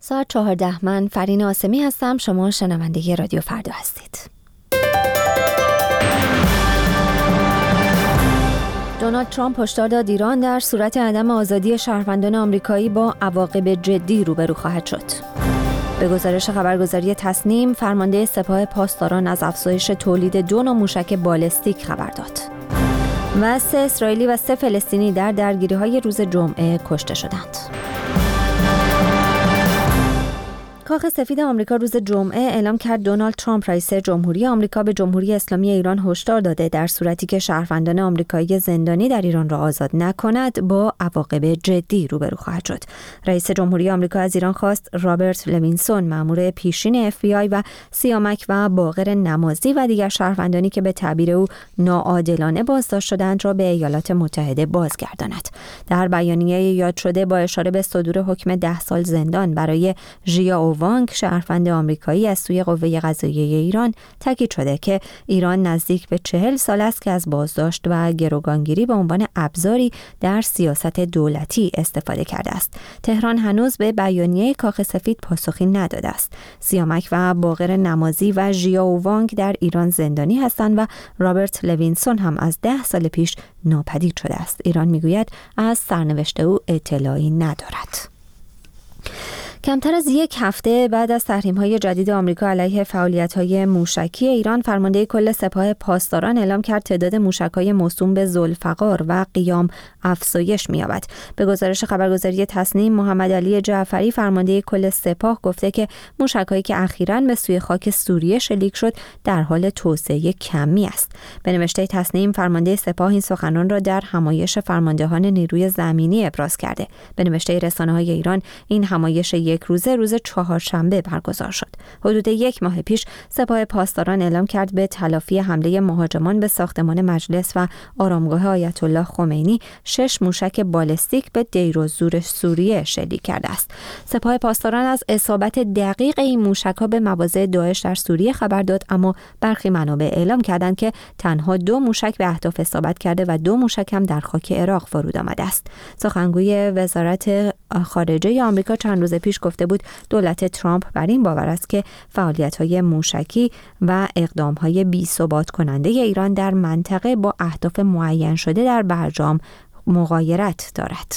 ساعت 14 من فرین آسمی هستم. شما شنونده رادیو فردا هستید. دونالد ترامپ هشدار داد ایران در صورت عدم آزادی شهروندان آمریکایی با عواقب جدی روبرو خواهد شد. به گزارش خبرگزاری تصنیم، فرمانده سپاه پاسداران از افزایش تولید 2 نوع موشک بالستیک خبر داد. و 3 اسرائیلی و 3 فلسطینی در درگیری‌های روز جمعه کشته شدند. کاخ سفید آمریکا روز جمعه اعلام کرد دونالد ترامپ رئیس جمهوری آمریکا به جمهوری اسلامی ایران هشدار داده در صورتی که شهروندان آمریکایی زندانی در ایران را آزاد نکند با عواقب جدی روبرو خواهد شد. رئیس جمهوری آمریکا از ایران خواست رابرت لوینسون، مأمور پیشین FBI و سیامک و باقر نمازی و دیگر شهروندانی که به تعبیر او ناعادلانه بازداشت شدند را به ایالات متحده بازگرداند. در بیانیه یاد شده با اشاره به صدور حکم 10 سال زندان برای ژیا وانگ، شهروند آمریکایی از سوی قوه قضاییه ایران، تاکید شده که ایران نزدیک به 40 سال است که از بازداشت و گروگانگیری به عنوان ابزاری در سیاست دولتی استفاده کرده است. تهران هنوز به بیانیه کاخ سفید پاسخی نداده است. سیامک و باقر نمازی و ژیا وانگ در ایران زندانی هستند و رابرت لوینسون هم از 10 سال پیش ناپدید شده است. ایران میگوید از سرنوشت او اطلاعی ندارد. کمتر از 1 هفته بعد از تحریم‌های جدید آمریکا علیه فعالیت‌های موشکی ایران، فرمانده کل سپاه پاسداران اعلام کرد تعداد موشک‌های موسوم به ذوالفقار و قیام افزایش می‌یابد. به گزارش خبرگزاری تصنیم، محمد علی جعفری، فرمانده کل سپاه، گفته که موشک‌هایی که اخیراً به سوی خاک سوریه شلیک شد در حال توسعه کمی است. به نوشته تصنیم، فرمانده سپاه این سخنان را در همایش فرماندهان نیروی زمینی ابراز کرده. به نوشته رسانه‌های ایران، این همایش یک روزه روز چهارشنبه برگزار شد. حدود 1 ماه پیش سپاه پاسداران اعلام کرد به تلافی حمله مهاجمان به ساختمان مجلس و آرامگاه آیت الله خمینی 6 موشک بالستیک به دیرالزور سوریه شلیک کرده است. سپاه پاسداران از اصابت دقیق این موشک‌ها به مواضع داعش در سوریه خبر داد، اما برخی منابع اعلام کردند که تنها 2 موشک به اهداف اصابت کرده و 2 موشک هم در خاک عراق فرود آمده است. سخنگوی وزارت خارجه آمریکا چند روز پیش گفته بود دولت ترامپ بر این باور است که فعالیت‌های موشکی و اقدام‌های بی‌ثبات کننده ایران در منطقه با اهداف معین شده در برجام مغایرت دارد.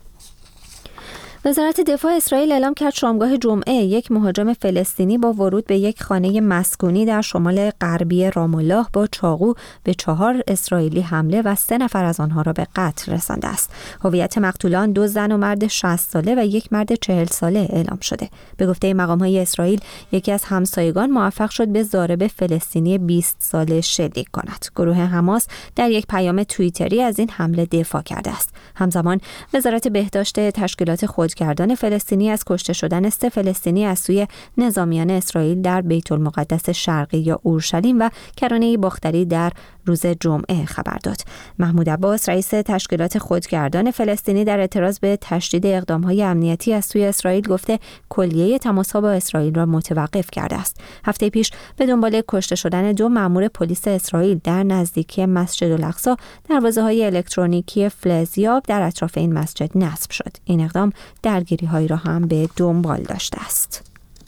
وزارت دفاع اسرائیل اعلام کرد شامگاه جمعه 1 مهاجم فلسطینی با ورود به 1 خانه مسکونی در شمال غربی رام الله با چاقو به 4 اسرائیلی حمله و 3 نفر از آنها را به قتل رسانده است. هویت مقتولان 2 زن و مرد 60 ساله و 1 مرد 40 ساله اعلام شده. به گفته مقام‌های اسرائیل، یکی از همسایگان موفق شد به ضارب فلسطینی 20 ساله شلیک کند. گروه حماس در 1 پیام توییتری از این حمله دفاع کرده است. همزمان وزارت بهداشت تشکیلات خودگردان فلسطینی از کشته شدن 3 فلسطینی از سوی نظامیان اسرائیل در بیت المقدس شرقی یا اورشلیم و کرانه باختری در روز جمعه خبر داد. محمود عباس، رئیس تشکیلات خودگردان فلسطینی، در اعتراض به تشدید اقدام‌های امنیتی از سوی اسرائیل گفته کلیه تماس‌ها با اسرائیل را متوقف کرده است. هفته پیش به دنبال کشته شدن 2 مأمور پلیس اسرائیل در نزدیکی مسجد الاقصی، دروازه‌های الکترونیکی فلزیاب در اطراف این مسجد نصب شد. این اقدام درگیری‌هایی را هم به دنبال داشته است.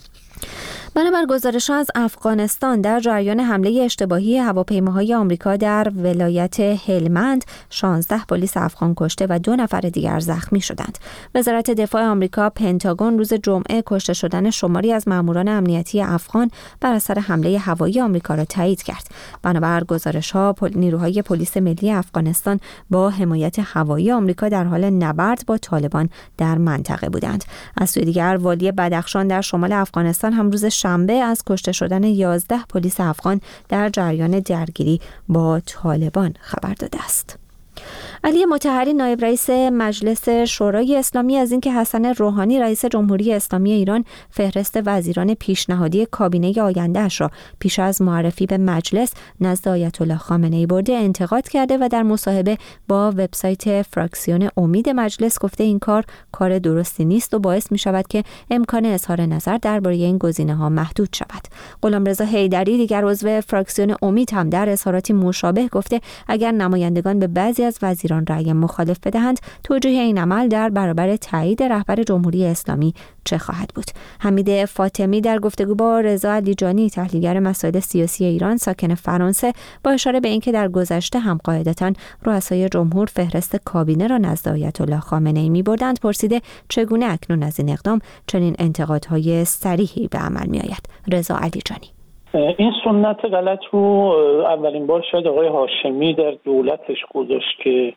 بنابر گزارش‌ها از افغانستان، در جریان حمله اشتباهی هواپیماهای آمریکا در ولایت هلمند 16 پلیس افغان کشته و 2 نفر دیگر زخمی شدند. وزارت دفاع آمریکا، پنتاگون، روز جمعه کشته شدن شماری از ماموران امنیتی افغان بر اثر حمله هوایی آمریکا را تایید کرد. بنابر گزارش‌ها، نیروهای پلیس ملی افغانستان با حمایت هوایی آمریکا در حال نبرد با طالبان در منطقه بودند. از سوی دیگر، والی بدخشان در شمال افغانستان هم روز شنبه از کشته شدن 11 پلیس افغان در جریان درگیری با طالبان خبر داده است. علی مطهری، نایب رئیس مجلس شورای اسلامی، از اینکه حسن روحانی، رئیس جمهوری اسلامی ایران، فهرست وزیران پیشنهادی کابینه آینده‌اش را پیش از معرفی به مجلس نزد آیت الله خامنه‌ای برده، انتقاد کرده و در مصاحبه با وبسایت فراکسیون امید مجلس گفته این کار درستی نیست و باعث می شود که امکان اظهار نظر درباره این گزینه‌ها محدود شود. غلامرضا حیدری، دیگر عضو فراکسیون امید، هم در اظهاراتی مشابه گفته اگر نمایندگان به بعضی از وزیران ایران رأی مخالف بدهند، توجیه این عمل در برابر تایید رهبر جمهوری اسلامی چه خواهد بود؟ حمید فاطمی در گفتگو با رضا علیجانی، تحلیلگر مسائل سیاسی ایران ساکن فرانسه، با اشاره به اینکه در گذشته هم قاعدتاً رؤسای جمهور فهرست کابینه را نزد آیت الله خامنه‌ای می‌بردند، پرسیده چگونه اکنون از این اقدام چنین انتقادهای صریحی به عمل می‌آید. رضا علیجانی: این سنت غلط رو اولین بار شاید آقای هاشمی در دولتش گذاشت که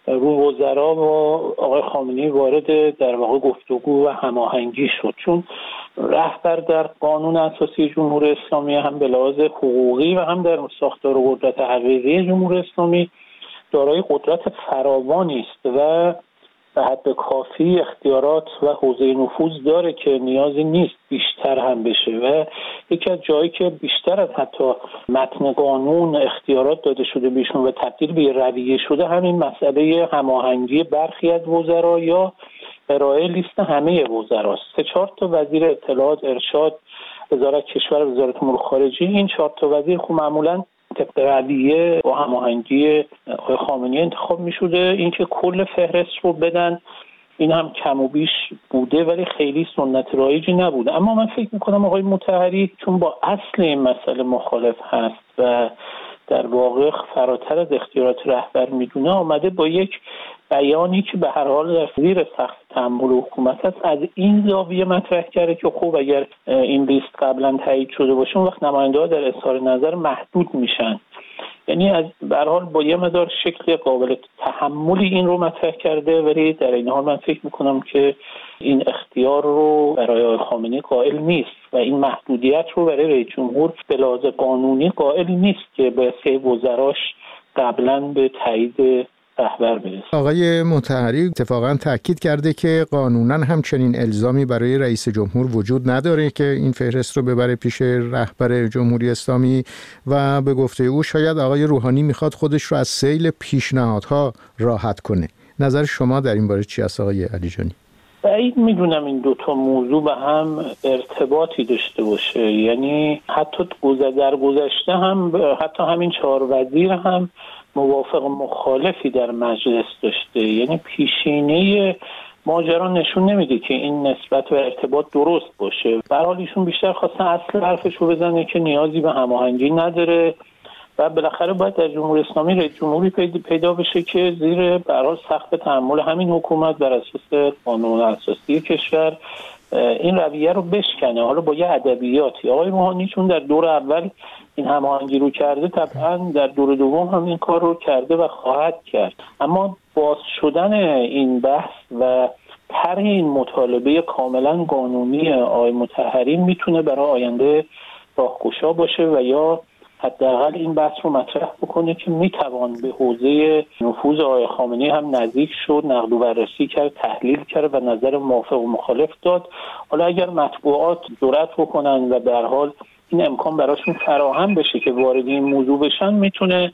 رو وزرا و آقای خامنه‌ای وارد در واقع گفتگو و هماهنگی شد، چون رهبر در قانون اساسی جمهوری اسلامی هم به لحاظ حقوقی و هم در ساختار و قدرت حقیقی جمهوری اسلامی دارای قدرت فراوانی است و به حد کافی اختیارات و حوزه نفوذ داره که نیازی نیست بیشتر هم بشه و یکی از جایی که بیشتر از حتی متن قانون اختیارات داده شده بهشون و تبدیل به رویه شده همین مسئله هماهنگی برخی از وزرا یا ارائه لیست همه وزراست. 3-4 تا وزیر اطلاعات، ارشاد، وزارت کشور و وزارت امور خارجه، این 4 تا وزیر خب معمولاً طبق رویه با هماهنگی آقای خامنه‌ای انتخاب می‌شده. اینکه کل فهرست رو بدن این هم کم و بیش بوده ولی خیلی سنت رایجی نبوده. اما من فکر می‌کنم آقای مطهری چون با اصل این مسئله مخالف هست و در واقع فراتر از اختیارات رهبر میدونه، آمده با یک بیانی که به هر حال در زیر سقف تأمل حکومت است از این زاویه مطرح کرده که خب اگر این لیست قبلا تایید شده باشه اون وقت نماینده‌ها در اظهار نظر محدود میشن. یعنی از به هر حال با یه مقدار شکل قابل تحملی این رو مطرح کرده، ولی در این حال من فکر میکنم که این اختیار رو برای آقای خامنه‌ای قائل نیست و این محدودیت رو برای رئیس جمهور به لحاظ قانونی قائل نیست که با سه وزراش قبلا به تایید رهبر برسه. آقای مطهری اتفاقا تاکید کرده که قانونا همچنین الزامی برای رئیس جمهور وجود نداره که این فهرست رو ببره پیش رهبر جمهوری اسلامی و به گفته او شاید آقای روحانی میخواد خودش رو از سیل پیشنهادها راحت کنه. نظر شما در این باره چی است آقای علیجانی؟ بعید میدونم این دوتا موضوع به هم ارتباطی داشته باشه. یعنی حتی در گذشته هم حتی همین 4 وزیر هم موافق مخالفی در مجلس داشته. یعنی پیشینه ماجرا نشون نمیده که این نسبت و ارتباط درست باشه. به هر حال ایشون بیشتر خواستن اصل حرفشو بزنه که نیازی به هماهنگی نداره و بالاخره باید در جمهوری اسلامی رئیس جمهوری پیدا بشه که زیر به هر حال سقف تحمل همین حکومت بر اساس قانون اساسی کشور این رویه رو بشکنه. حالا با یه ادبیاتی آقای روحانی چون در دور اول این هماهنگی رو کرده طبعا در دور دوم هم این کار رو کرده و خواهد کرد. اما باز شدن این بحث و طرح این مطالبه کاملا قانونی آقای مطهری میتونه برای آینده راهگشا باشه و یا حداقل این بحث رو مطرح بکنه که میتوان به حوزه نفوذ آقای خامنه‌ای هم نزدیک شد، نقد و بررسی کرد، تحلیل کرد و نظر موافق و مخالف داد. حالا اگر مطبوعات جرأت بکنن و به هر حال این امکان براشون فراهم بشه که وارد این موضوع بشن، میتونه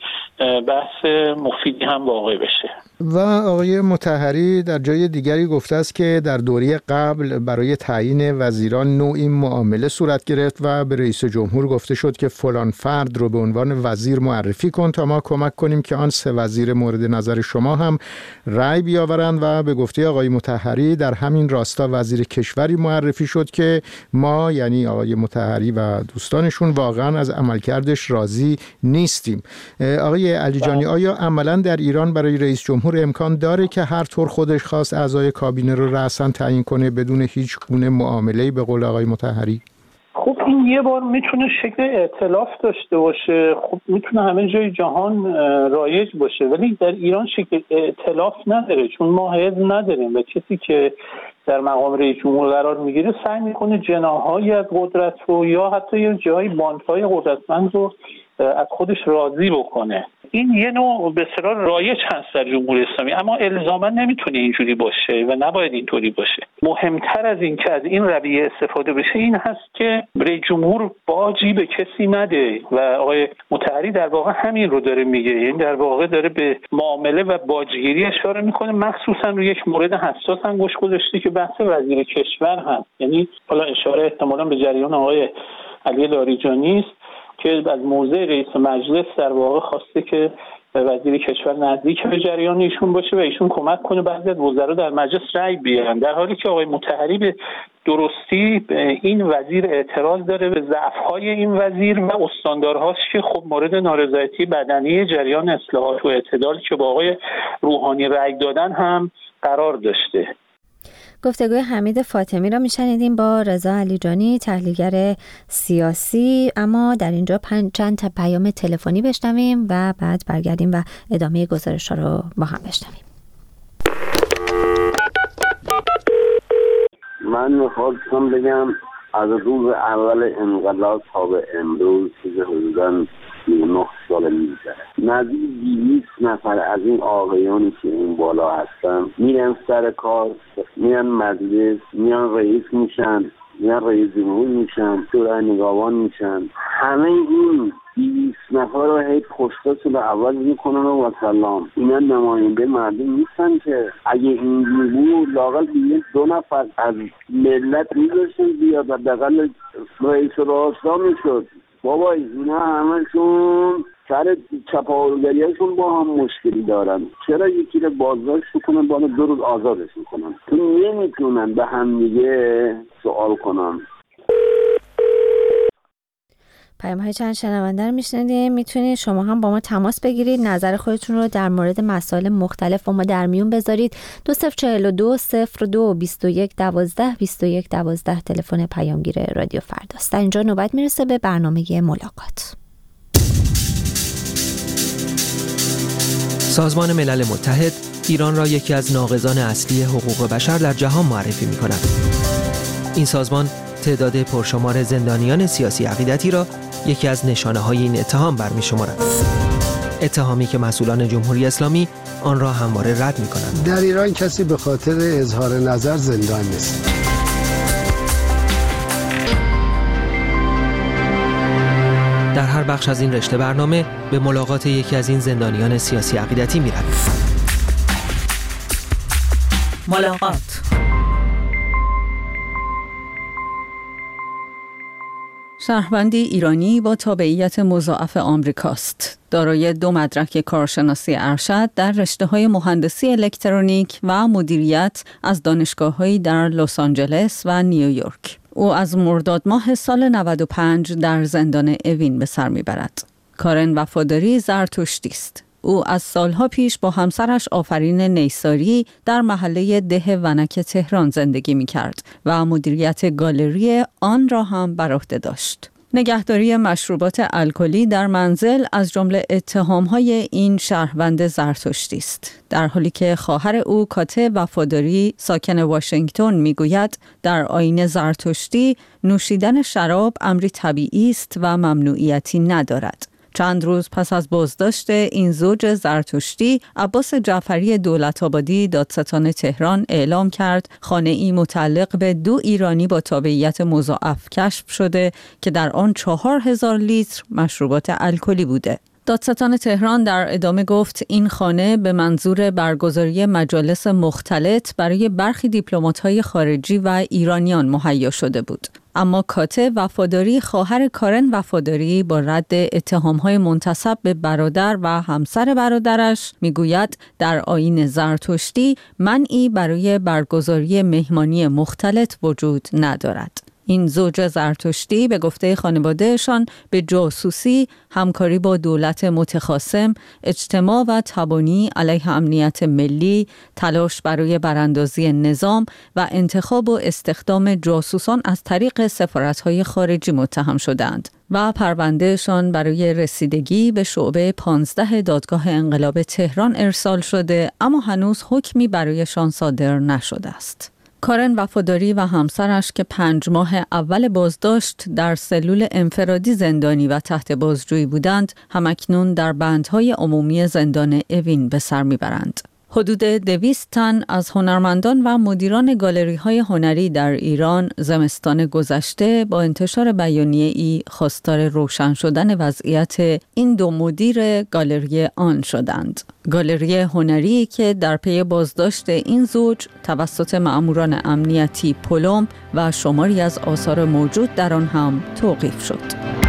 بحث مفیدی هم واقع بشه. و آقای مطهری در جای دیگری گفته است که در دوره قبل برای تعیین وزیران نوعی معامله صورت گرفت و به رئیس جمهور گفته شد که فلان فرد رو به عنوان وزیر معرفی کن تا ما کمک کنیم که آن 3 وزیر مورد نظر شما هم رأی بیاورند و به گفته آقای مطهری در همین راستا وزیر کشوری معرفی شد که ما یعنی آقای مطهری و دوستانشون واقعا از عملکردش راضی نیستیم. آقای علیجانی، آیا عملا در ایران برای رئیس جمهور امکان داره که هر طور خودش خواست اعضای کابینه رو رأساً تعیین کنه بدون هیچ گونه معامله‌ای به قول آقای مطهری؟ خب این یه بار میتونه شکل ائتلاف داشته باشه، خب میتونه همه جای جهان رایج باشه، ولی در ایران شکل ائتلاف نداره چون ما حزب نداریم و کسی که در مقام رئیس جمهور قرار میگیره سعی میکنه جناح‌هایی از قدرت رو یا حتی یه جایی باندهای قدرتمند رو از خودش راضی بکنه. این یه نوع به اصطلاح رایج هست در جمهوری اسلامی، اما الزاما نمیتونه اینجوری باشه و نباید اینطوری باشه. مهمتر از این که از این رویه استفاده بشه این هست که رئیس جمهور باجی به کسی نده و آقای مطهری در واقع همین رو داره میگه. این در واقع داره به معامله و باجگیری اشاره میکنه، مخصوصا روی یک مورد حساس انگشت گذاشته که بحث وزیر کشور هست. یعنی حالا اشاره احتمالاً به جریان آقای علی لاریجانی است که از موضع رئیس مجلس در واقع خواسته که وزیر کشور نزدیک به جریان ایشون باشه و ایشون کمک کنه بعضی از وزرا در مجلس رأی بیارن، در حالی که آقای مطهری به درستی به این وزیر اعتراض داره، به ضعف‌های این وزیر و استاندارهاش که خب مورد نارضایتی بدنی جریان اصلاحات و اعتدال که با آقای روحانی رأی دادن هم قرار داشته. گفتگوی حمید فاطمی را میشنیدیم با رضا علیجانی، تحلیلگر سیاسی. اما در اینجا چند تا پیام تلفنی بشنویم و بعد برگردیم و ادامه گزارش‌ها رو با هم بشنویم. من میخواستم بگم از روز اول انقلاب تا به امروز که حدوداً 9 سال میگذره، نزدیک 200 نفر از این آقایانی که این بالا هستن میرن سر کار، میرن مجلس، میان رئیس میشن، میان رئیس جمهور میشن، شورای نگهبان میشن. همه این 200 نفر رو هی پستاشو به عوض میکنن و سلام. اینا نماینده مردم نیستن که. اگه اینجوری بود لااقل 2 نفر از ملت میذاشتن بیاد و حداقل رئیس راستا میشد. بابا اینا همشون سر چپاولگریشون با هم مشکلی دارن. چرا یکی رو بازداشت کنن بعد 2 روز آزادش میکنن؟ تو نمیتونن به هم دیگه سوال کنن. پیام‌های چند شنونده رو میشنیدیم. میتونید شما هم با ما تماس بگیرید، نظر خودتون رو در مورد مسائل مختلف با ما در میون بذارید. 2042 02 21 12 21 12 تلفن پیامگیر رادیو فرداست. در اینجا نوبت میرسه به برنامه ملاقات. سازمان ملل متحد ایران را یکی از ناقضان اصلی حقوق بشر در جهان معرفی می‌کند. این سازمان تعداد پرشمار زندانیان سیاسی عقیدتی را یکی از نشانه‌های این اتهام برمی‌شمارد. اتهامی که مسئولان جمهوری اسلامی آن را همواره رد می‌کنند. در ایران کسی به خاطر اظهار نظر زندان نیست. در هر بخش از این رشته برنامه به ملاقات یکی از این زندانیان سیاسی عقیدتی می‌رویم. ملاقات. شهروندی ایرانی با تابعیت مضاعف آمریکاست. دارای 2 مدرک کارشناسی ارشد در رشته‌های مهندسی الکترونیک و مدیریت از دانشگاه‌هایی در لس آنجلس و نیویورک. او از مرداد ماه سال 95 در زندان اوین به سر میبرد. کارن وفاداری زرتشتی است. او از سالها پیش با همسرش آفرین نیساری در محله ده ونک تهران زندگی می‌کرد و مدیریت گالری آن را هم بر عهده داشت. نگهداری مشروبات الکلی در منزل از جمله اتهام‌های این شهروند زرتشتی است، در حالی که خواهر او کاته وفاداری ساکن واشنگتن میگوید در آیین زرتشتی نوشیدن شراب امری طبیعی است و ممنوعیتی ندارد. چند روز پس از بازداشت این زوج زرتشتی، عباس جعفری دولت‌آبادی دادستان تهران اعلام کرد خانه‌ای متعلق به 2 ایرانی با تابعیت مضاعف کشف شده که در آن 4000 لیتر مشروبات الکلی بوده. دادستان تهران در ادامه گفت این خانه به منظور برگزاری مجالس مختلط برای برخی دیپلمات‌های خارجی و ایرانیان مهیا شده بود. اما کاته وفاداری خواهر کارن وفاداری با رد اتهام‌های منتسب به برادر و همسر برادرش میگوید در آیین زرتشتی منعی برای برگزاری مهمانی مختلط وجود ندارد. این زوج زرتشتی به گفته خانوادهشان به جاسوسی، همکاری با دولت متخاصم، اجتماع و تبانی علیه امنیت ملی، تلاش برای براندازی نظام و انتخاب و استخدام جاسوسان از طریق سفارت‌های خارجی متهم شدند و پروندهشان برای رسیدگی به شعبه 15 دادگاه انقلاب تهران ارسال شده، اما هنوز حکمی برایشان صادر نشده است. کارن وفاداری و همسرش که 5 ماه اول بازداشت در سلول انفرادی زندانی و تحت بازجویی بودند، همکنون در بندهای عمومی زندان اوین به سر میبرند. حدود 200 تن از هنرمندان و مدیران گالری‌های هنری در ایران زمستان گذشته با انتشار بیانیه‌ای خواستار روشن شدن وضعیت این 2 مدیر گالری آن شدند. گالری هنری که در پی بازداشت این زوج توسط مأموران امنیتی پلم و شماری از آثار موجود در آن هم توقیف شد.